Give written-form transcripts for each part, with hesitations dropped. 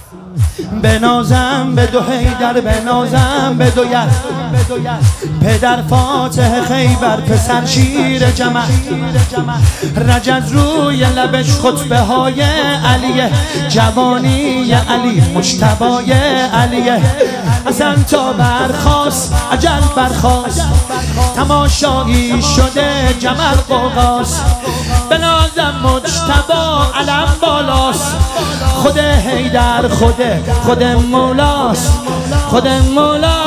بنازم به دو حیدر، بنازم به دو یزد، پدر فاتح خیبر، پسر شیر جمع، رجز روی لبش خطبه های علیه، جوانی علی مجتبای علیه. حسن تا برخاست اجل برخاست، تماشایی شده جمل قوقاست. بنازم مجتبا علم بالاست، خود حیدر خود مولاست، خود مولا.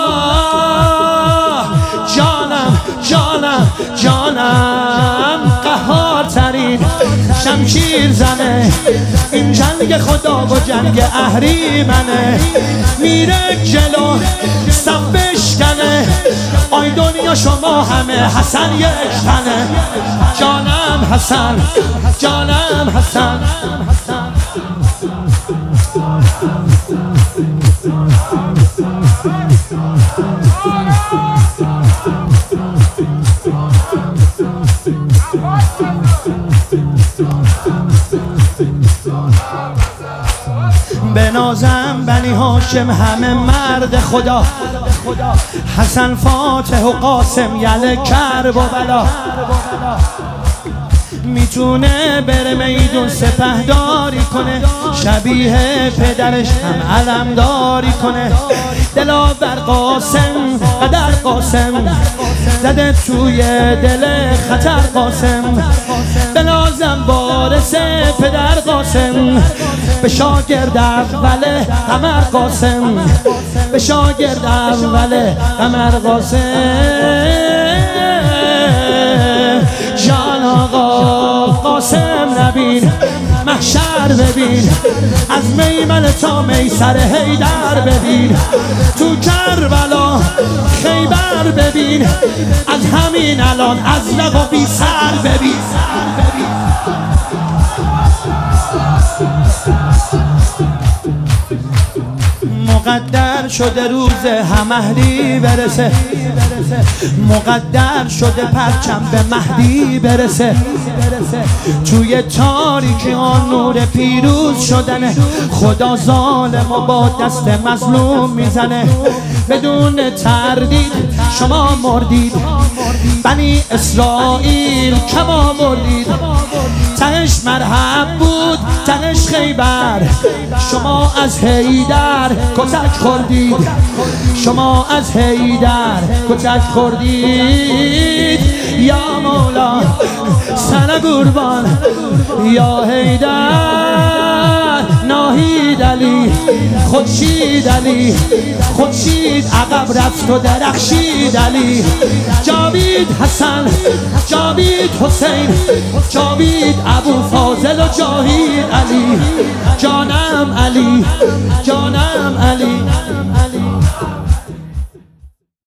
جانم قهارترین شمشیر زنه، این جنگ خدا و جنگ اهریمنه. میره جلو صف بشکنه، آی دنیا شما همه حسن یک تنه. جانم حسن، جانم حسن. بنازم بنی هاشم همه مرد خدا، حسن فاتح و قاسم یل کرب و بلا. میتونه بره میدون سپهداری کنه، شبیه پدرش هم علمداری کنه. دلاور قاسم قدر قاسم، زده توی دل خطر قاسم. بنازم وارث پدر قاسم، به شاگرد اول قمر قاسم، به شاگرد اول قمر قاسم. جان آقا قاسم نبین، محشر ببین، از میمن تا میسر حیدر ببین، تو کربلا خیبر ببین، از همین الان از لقا بی سر ببین. مقدر شده روز همهدی برسه، مقدر شده پرچم به مهدی برسه. توی تاریکی آن نور پیروز شدنه، خدا ظالم و با دست مظلوم میزنه. بدون تردید شما مردید، بنی اسرائیل کما مردید. تهش مرحب بود تهش خیبر، شما از حیدر کتک خوردید، شما از حیدر کتک خوردید. یا مولا سن قربان، یا حیدر ناهید علی، خورشید علی، خورشید عقب رفت و درخشید علی. جاوید حسن، جاوید حسین، جاوید ابو فاضل و جاوید علی. جانم علی، جانم علی.